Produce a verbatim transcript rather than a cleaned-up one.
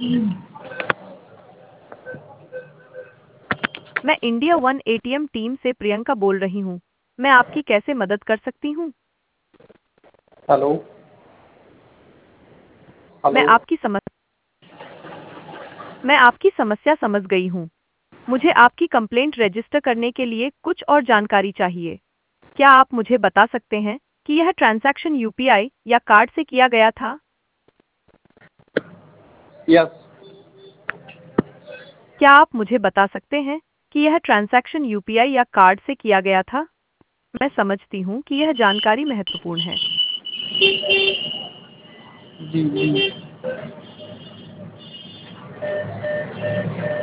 मैं India one ATM team से प्रियंका बोल रही हूँ। मैं आपकी कैसे मदद कर सकती हूँ? हेलो। मैं हेलो। आपकी समझ मैं आपकी समस्या समझ गई हूँ। मुझे आपकी कंप्लेंट रजिस्टर करने के लिए कुछ और जानकारी चाहिए। क्या आप मुझे बता सकते हैं कि यह ट्रांजैक्शन यूपीआई या कार्ड से किया गया था? यस। क्या आप मुझे बता सकते हैं कि यह ट्रांजैक्शन यूपीआई या कार्ड से किया गया था? मैं समझती हूँ कि यह जानकारी महत्वपूर्ण है। जी जी।